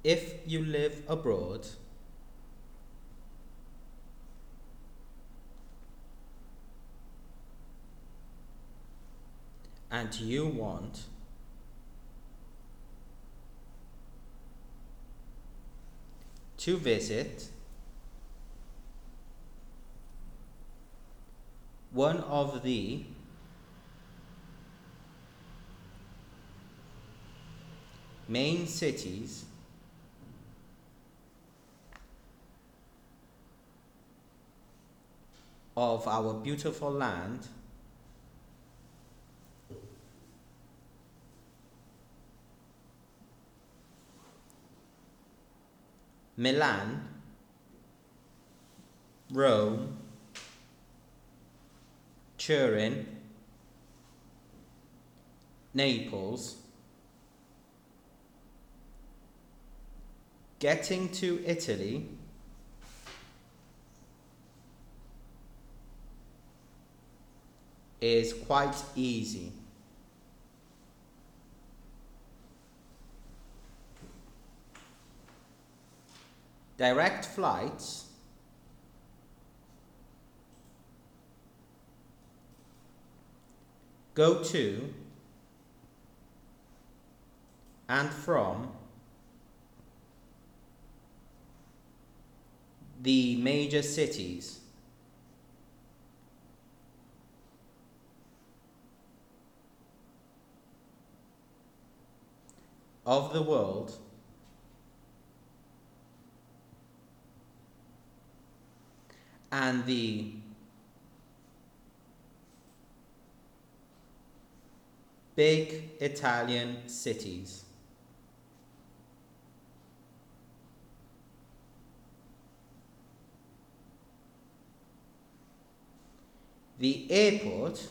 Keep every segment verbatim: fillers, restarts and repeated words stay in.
If you live abroad, and you want to visit one of the main cities of our beautiful land, Milan, Rome, Turin, Naples, getting to Italy is quite easy. Direct flights go to and from the major cities of the world and the big Italian cities. The airport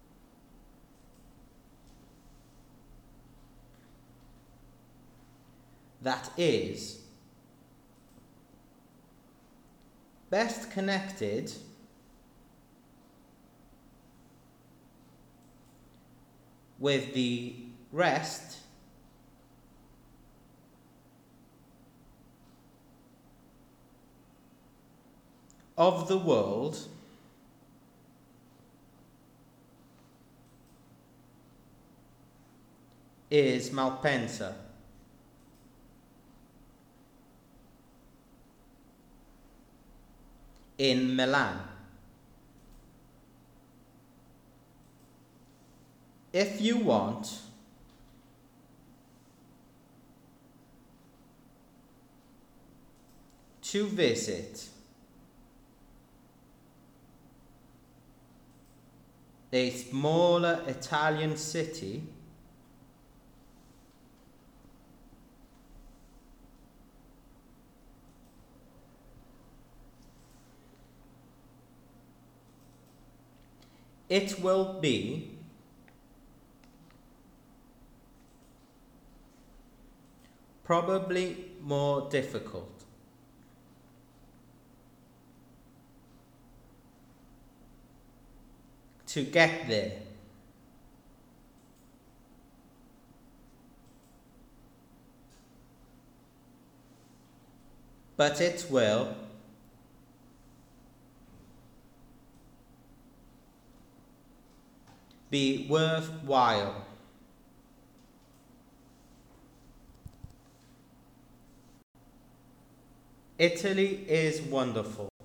that is best connected with the rest of the world is Malpensa. In Milan. If you want to visit a smaller Italian city, it will be probably more difficult. To get there. But it will be worthwhile. Italy is wonderful.